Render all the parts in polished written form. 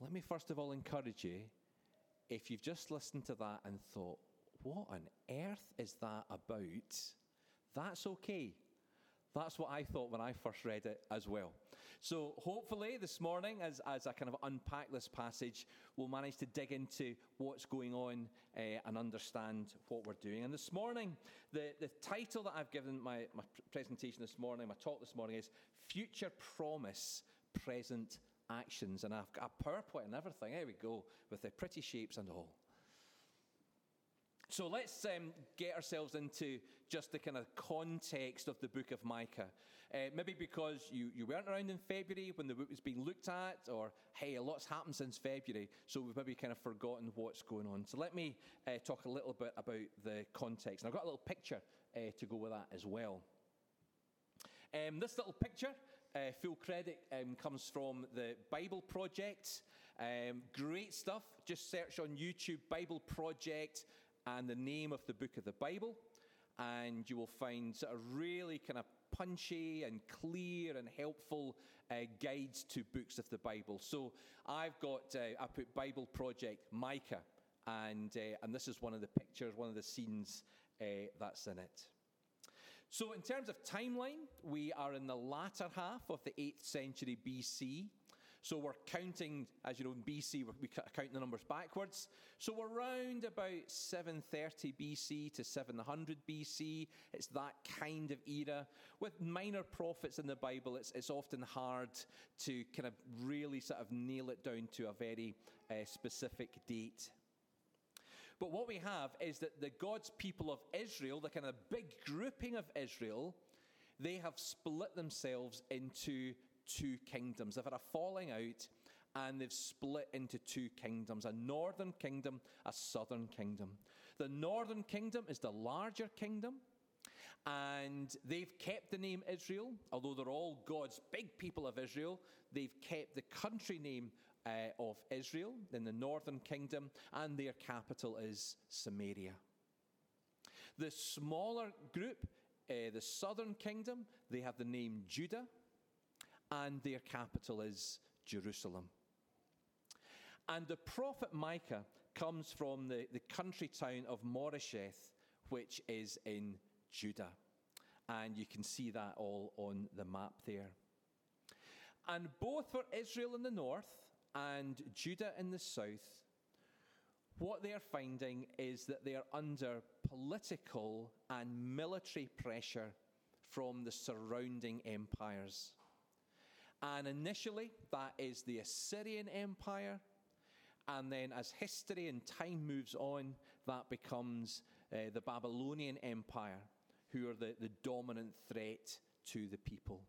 let me first of all encourage you, if you've just listened to that and thought, what on earth is that about? That's okay. That's what I thought when I first read it as well. So hopefully this morning, as I kind of unpack this passage, we'll manage to dig into what's going on and understand what we're doing. And this morning, the title that I've given my presentation this morning, my talk this morning, is Future Promise, Present Actions. And I've got a PowerPoint and everything. There we go, with the pretty shapes and all. So let's get ourselves into just the kind of context of the book of Micah. Maybe because you weren't around in February when the book was being looked at, or, hey, a lot's happened since February, so we've maybe kind of forgotten what's going on. So let me talk a little bit about the context. And I've got a little picture to go with that as well. This little picture, full credit, comes from the Bible Project. Great stuff. Just search on YouTube, Bible Project, and the name of the book of the Bible, and you will find sort of really kind of punchy and clear and helpful guides to books of the Bible. So I've got, I put Bible Project Micah, and this is one of the pictures, one of the scenes that's in it. So in terms of timeline, we are in the latter half of the 8th century BC. So we're counting, as you know, in BC, we count the numbers backwards. So we're around about 730 BC to 700 BC. It's that kind of era. With minor prophets in the Bible, it's often hard to kind of really sort of nail it down to a very specific date. But what we have is that the God's people of Israel, the kind of big grouping of Israel, they have split themselves into two kingdoms. They've had a falling out, and they've split into two kingdoms, a northern kingdom, a southern kingdom. The northern kingdom is the larger kingdom, and they've kept the name Israel. Although they're all God's big people of Israel, they've kept the country name of Israel in the northern kingdom, and their capital is Samaria. The smaller group, the southern kingdom, they have the name Judah, and their capital is Jerusalem. And the prophet Micah comes from the country town of Moresheth, which is in Judah. And you can see that all on the map there. And both for Israel in the north and Judah in the south, what they are finding is that they are under political and military pressure from the surrounding empires. And initially, that is the Assyrian Empire. And then as history and time moves on, that becomes the Babylonian Empire, who are the dominant threat to the people.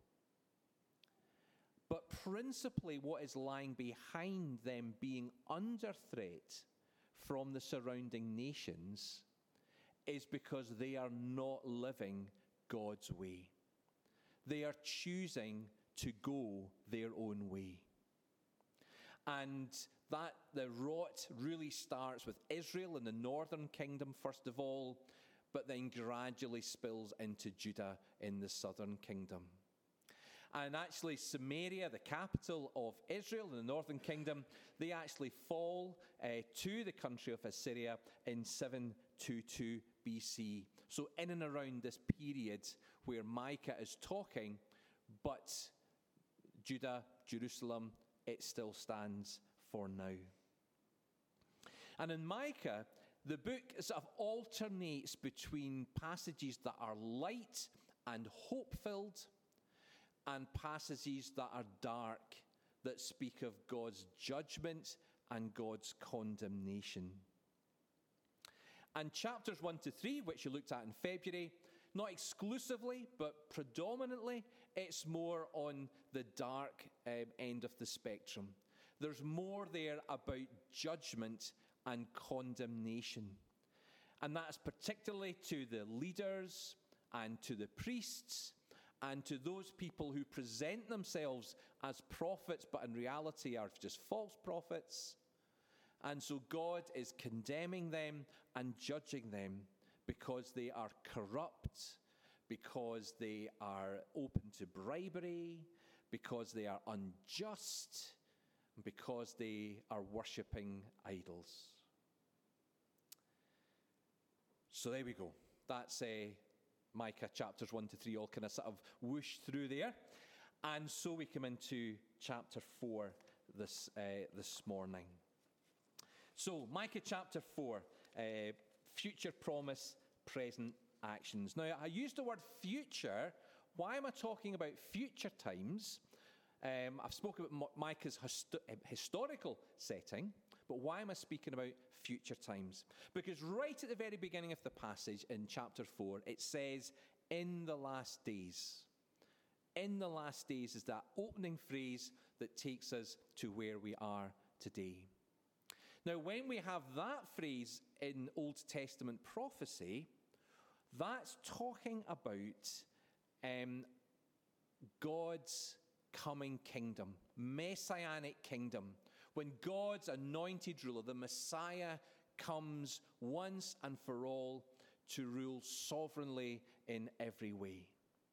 But principally, what is lying behind them being under threat from the surrounding nations is because they are not living God's way. They are choosing to go their own way. And that the rot really starts with Israel in the northern kingdom, first of all, but then gradually spills into Judah in the southern kingdom. And actually, Samaria, the capital of Israel in the northern kingdom, they actually fall to the country of Assyria in 722 BC. So in and around this period where Micah is talking, but Judah, Jerusalem, it still stands for now. And in Micah, the book sort of alternates between passages that are light and hope-filled and passages that are dark, that speak of God's judgment and God's condemnation. And chapters 1 to 3, which you looked at in February, not exclusively, but predominantly, it's more on the dark end of the spectrum. There's more there about judgment and condemnation. And that's particularly to the leaders and to the priests and to those people who present themselves as prophets, but in reality are just false prophets. And so God is condemning them and judging them because they are corrupt, because they are open to bribery, because they are unjust, because they are worshipping idols. So there we go. That's Micah chapters 1 to 3, all kind of sort of whoosh through there. And so we come into chapter 4 this morning. So Micah chapter 4, future promise, present actions. Now, I used the word future. Why am I talking about future times? I've spoken about Micah's historical setting, but why am I speaking about future times? Because right at the very beginning of the passage in chapter 4, it says, in the last days. In the last days is that opening phrase that takes us to where we are today. Now, when we have that phrase in Old Testament prophecy, that's talking about God's coming kingdom, messianic kingdom, when God's anointed ruler, the Messiah, comes once and for all to rule sovereignly in every way.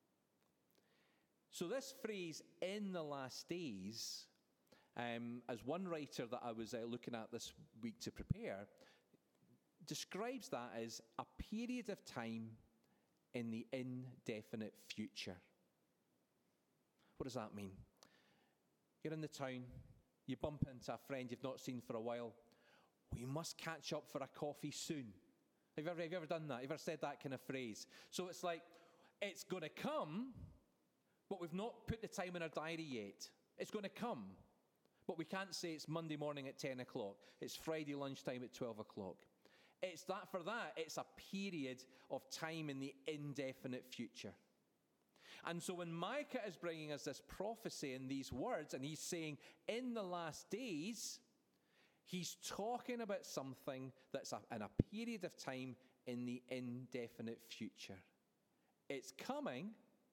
So this phrase, in the last days, as one writer that I was looking at this week to prepare, describes that as a period of time in the indefinite future. What does that mean? You're in the town, you bump into a friend you've not seen for a while. We must catch up for a coffee soon. Have you ever done that? Have you ever said that kind of phrase? So it's like, it's going to come, but we've not put the time in our diary yet. It's going to come, but we can't say it's Monday morning at 10 o'clock. It's Friday lunchtime at 12 o'clock. It's a period of time in the indefinite future. And so when Micah is bringing us this prophecy in these words, and he's saying, in the last days, he's talking about something that's in a period of time in the indefinite future. It's coming,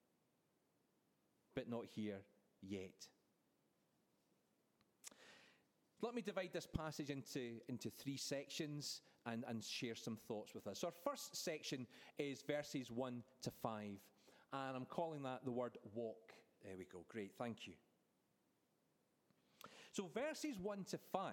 but not here yet. Let me divide this passage into three sections and share some thoughts with us. So our first section is verses 1 to 5. And I'm calling that the word walk. There we go. Great. Thank you. So verses 1 to 5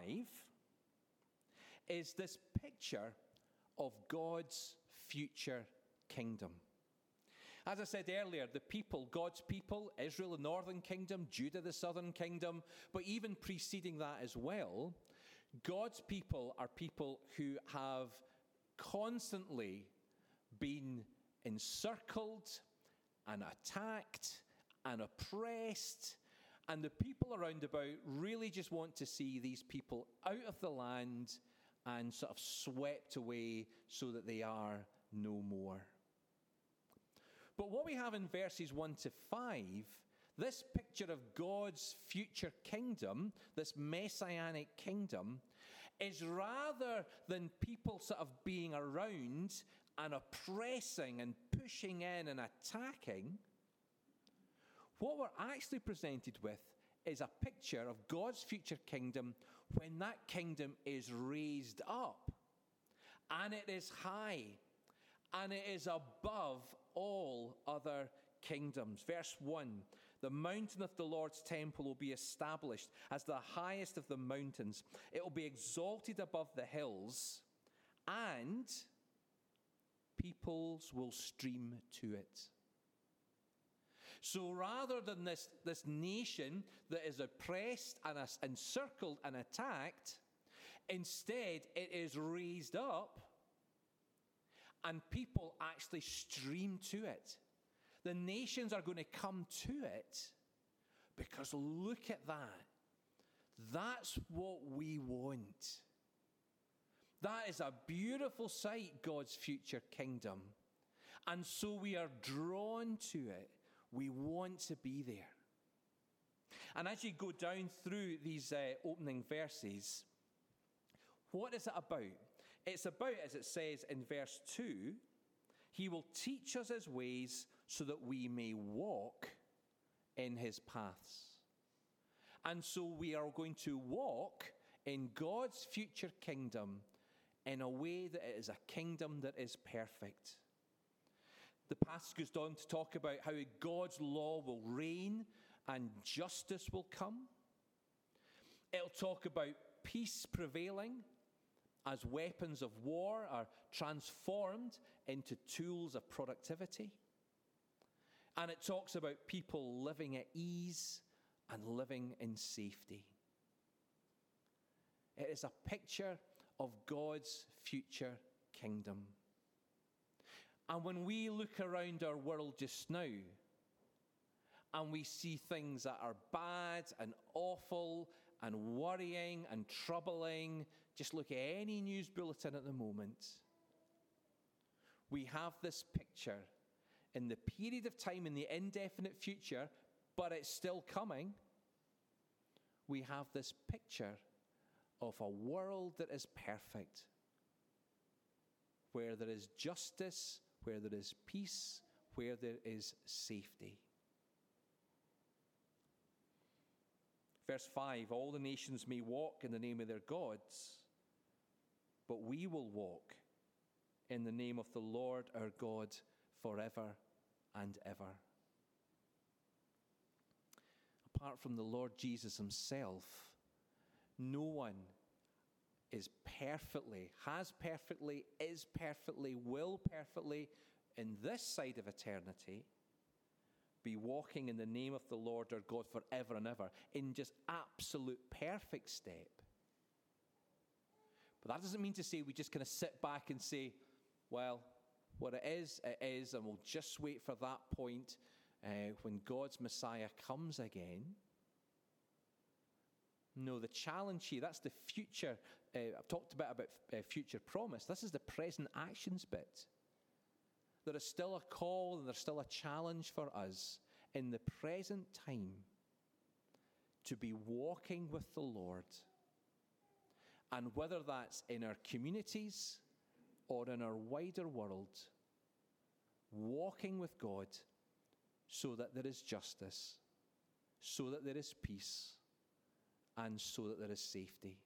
is this picture of God's future kingdom. As I said earlier, the people, God's people, Israel, the northern kingdom, Judah, the southern kingdom, but even preceding that as well, God's people are people who have constantly been encircled and attacked and oppressed, and the people around about really just want to see these people out of the land and sort of swept away so that they are no more. But what we have in verses 1 to 5, this picture of God's future kingdom, this messianic kingdom, is rather than people sort of being around and oppressing and pushing in and attacking, what we're actually presented with is a picture of God's future kingdom when that kingdom is raised up, and it is high, and it is above all other kingdoms. Verse 1, the mountain of the Lord's temple will be established as the highest of the mountains. It will be exalted above the hills, and peoples will stream to it. So rather than this nation that is oppressed and encircled and attacked, instead it is raised up and people actually stream to it. The nations are going to come to it because look at that. That's what we want. That is a beautiful sight, God's future kingdom. And so we are drawn to it. We want to be there. And as you go down through these opening verses, what is it about? It's about, as it says in verse 2, he will teach us his ways so that we may walk in his paths. And so we are going to walk in God's future kingdom in a way that it is a kingdom that is perfect. The passage goes on to talk about how God's law will reign and justice will come. It'll talk about peace prevailing as weapons of war are transformed into tools of productivity. And it talks about people living at ease and living in safety. It is a picture of God's future kingdom. And when we look around our world just now, and we see things that are bad and awful and worrying and troubling, just look at any news bulletin at the moment, we have this picture in the period of time in the indefinite future, but it's still coming. We have this picture of a world that is perfect, where there is justice, where there is peace, where there is safety. Verse 5, all the nations may walk in the name of their gods, but we will walk in the name of the Lord our God forever and ever. Apart from the Lord Jesus himself, no one is perfectly, has perfectly, is perfectly, will perfectly, in this side of eternity, be walking in the name of the Lord our God forever and ever, in just absolute perfect step. But that doesn't mean to say we just kind of sit back and say, well, what it is, and we'll just wait for that point when God's Messiah comes again. No, the challenge here, that's the future. I've talked about future promise. This is the present actions bit. There is still a call and there's still a challenge for us in the present time to be walking with the Lord. And whether that's in our communities or in our wider world, walking with God so that there is justice, so that there is peace, and so that there is safety.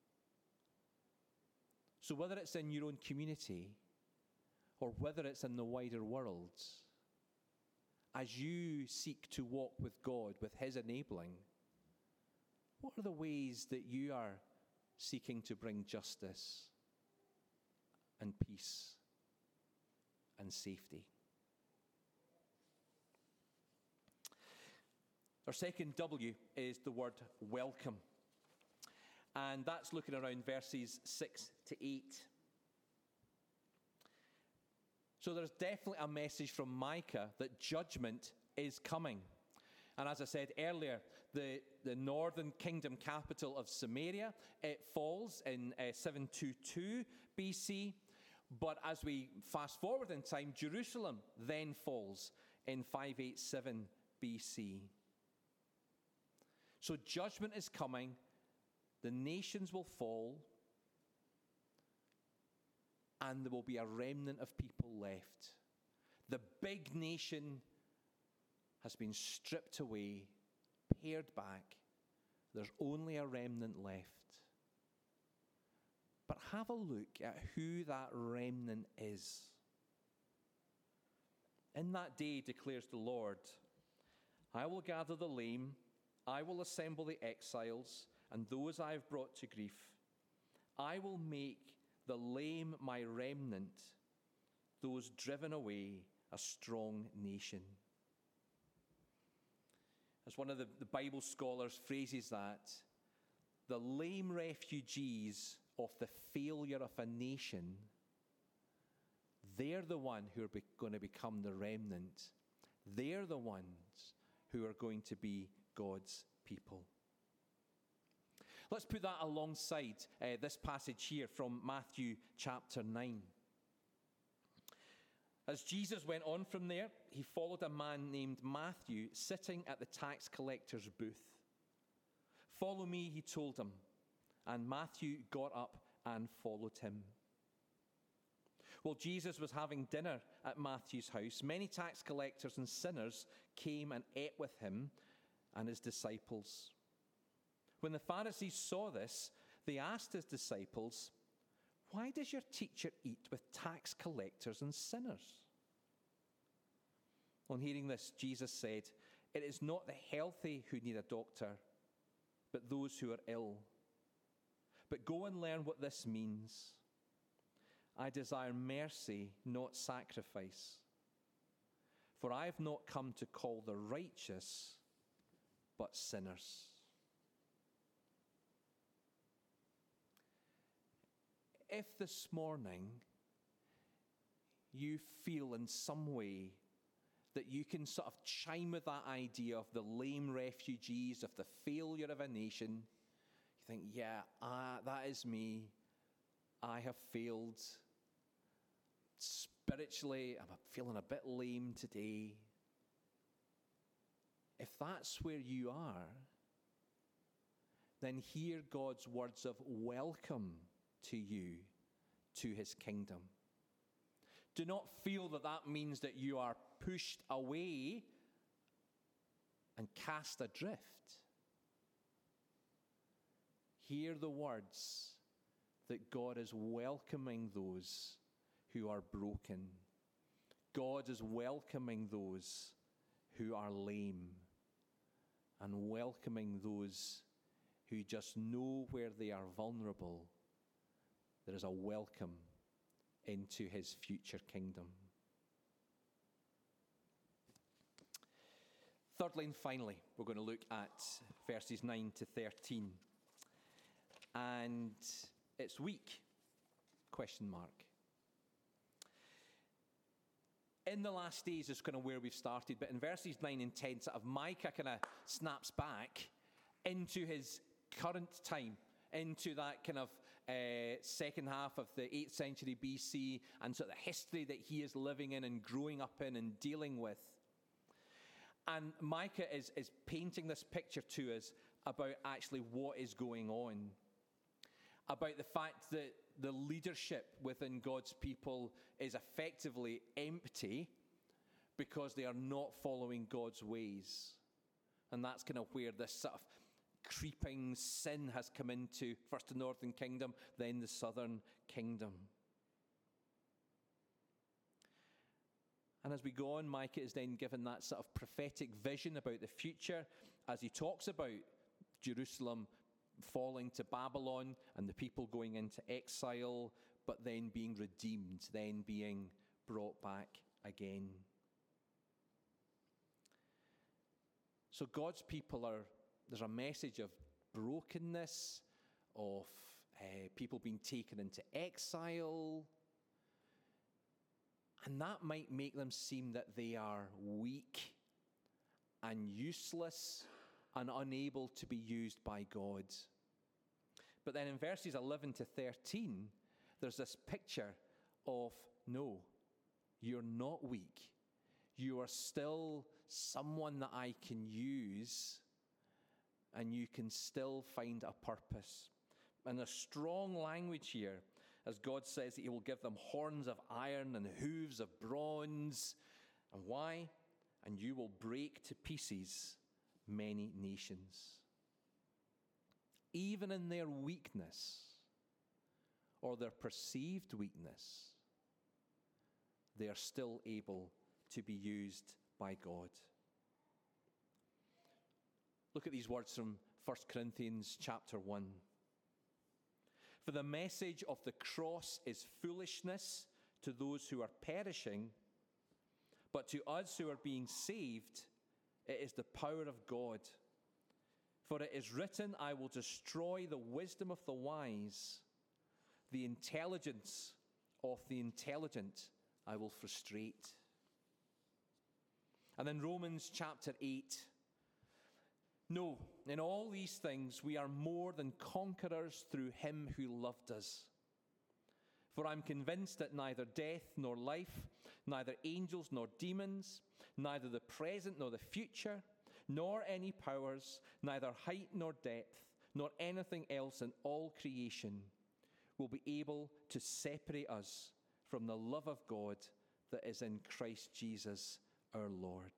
So whether it's in your own community or whether it's in the wider world, as you seek to walk with God, with his enabling, what are the ways that you are seeking to bring justice and peace and safety? Our second W is the word welcome. And that's looking around verses 6 to 8. So there's definitely a message from Micah that judgment is coming. And as I said earlier, the northern kingdom capital of Samaria, it falls in 722 BC. But as we fast forward in time, Jerusalem then falls in 587 BC. So judgment is coming. The nations will fall. And there will be a remnant of people left. The big nation has been stripped away, pared back. There's only a remnant left. But have a look at who that remnant is. In that day, declares the Lord, I will gather the lame, I will assemble the exiles, and those I have brought to grief. I will make the lame my remnant, those driven away a strong nation. As one of the Bible scholars phrases that, the lame refugees of the failure of a nation, they're the one who are going to become the remnant. They're the ones who are going to be God's people. Let's put that alongside this passage here from Matthew chapter 9. As Jesus went on from there, he followed a man named Matthew sitting at the tax collector's booth. Follow me, he told him. And Matthew got up and followed him. While Jesus was having dinner at Matthew's house, many tax collectors and sinners came and ate with him and his disciples. When the Pharisees saw this, they asked his disciples, why does your teacher eat with tax collectors and sinners? On hearing this, Jesus said, it is not the healthy who need a doctor, but those who are ill. But go and learn what this means. I desire mercy, not sacrifice. For I have not come to call the righteous, but sinners. If this morning you feel in some way that you can sort of chime with that idea of the lame refugees, of the failure of a nation, you think, yeah, that is me. I have failed. Spiritually, I'm feeling a bit lame today. If that's where you are, then hear God's words of welcome to you, to his kingdom. Do not feel that that means that you are pushed away and cast adrift. Hear the words that God is welcoming those who are broken. God is welcoming those who are lame and welcoming those who just know where they are vulnerable. There is a welcome into his future kingdom. Thirdly and finally, we're going to look at verses 9 to 13. And it's weak, ? In the last days is kind of where we've started, but in verses 9 and 10, sort of Micah kind of snaps back into his current time, into that kind of second half of the 8th century BC, and sort of the history that he is living in and growing up in and dealing with. And Micah is painting this picture to us about actually what is going on, about the fact that the leadership within God's people is effectively empty because they are not following God's ways. And that's kind of where this sort of creeping sin has come into first the northern kingdom, then the southern kingdom. And as we go on, Micah is then given that sort of prophetic vision about the future as he talks about Jerusalem falling to Babylon and the people going into exile, but then being redeemed, then being brought back again. So God's people there's a message of brokenness, of people being taken into exile, and that might make them seem that they are weak and useless and unable to be used by God. But then in verses 11 to 13, there's this picture of, no, you're not weak. You are still someone that I can use, and you can still find a purpose. And there's strong language here, as God says that he will give them horns of iron and hooves of bronze. And why? And you will break to pieces many nations. Even in their weakness, or their perceived weakness, they are still able to be used by God. Look at these words from 1 Corinthians chapter 1. For the message of the cross is foolishness to those who are perishing, but to us who are being saved, it is the power of God. For it is written, I will destroy the wisdom of the wise, the intelligence of the intelligent I will frustrate. And then Romans chapter 8. No, in all these things we are more than conquerors through him who loved us. For I'm convinced that neither death nor life, neither angels nor demons, neither the present nor the future, nor any powers, neither height nor depth, nor anything else in all creation will be able to separate us from the love of God that is in Christ Jesus our Lord.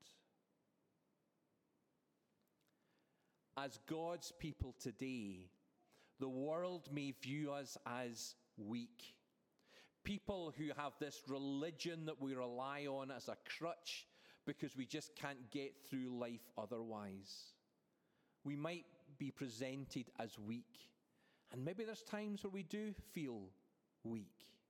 As God's people today, the world may view us as weak. People who have this religion that we rely on as a crutch because we just can't get through life otherwise. We might be presented as weak. And maybe there's times where we do feel weak.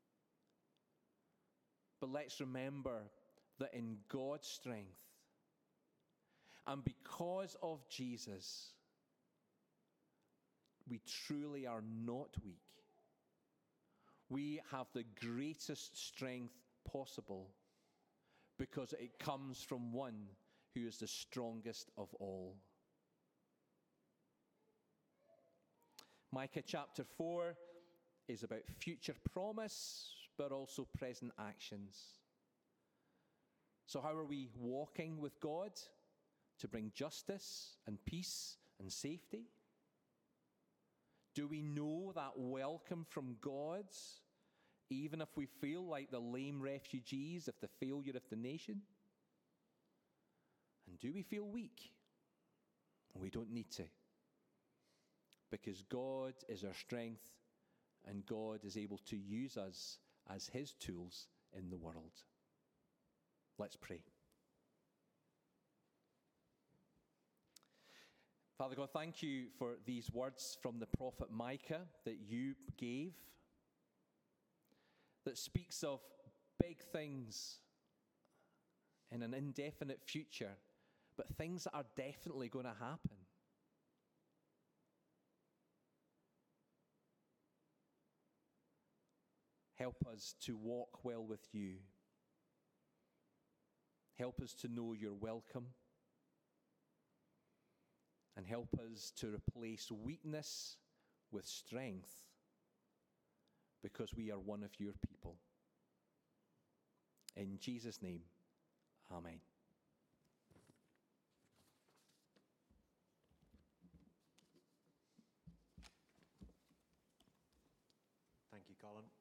But let's remember that in God's strength, and because of Jesus, we truly are not weak. We have the greatest strength possible because it comes from one who is the strongest of all. Micah chapter 4 is about future promise, but also present actions. So how are we walking with God to bring justice and peace and safety? Do we know that welcome from God, even if we feel like the lame refugees of the failure of the nation? And do we feel weak? We don't need to, because God is our strength, and God is able to use us as his tools in the world. Let's pray. Father God, thank you for these words from the prophet Micah that you gave, that speaks of big things in an indefinite future, but things that are definitely going to happen. Help us to walk well with you. Help us to know you're welcome. And help us to replace weakness with strength, because we are one of your people. In Jesus' name, amen. Thank you, Colin.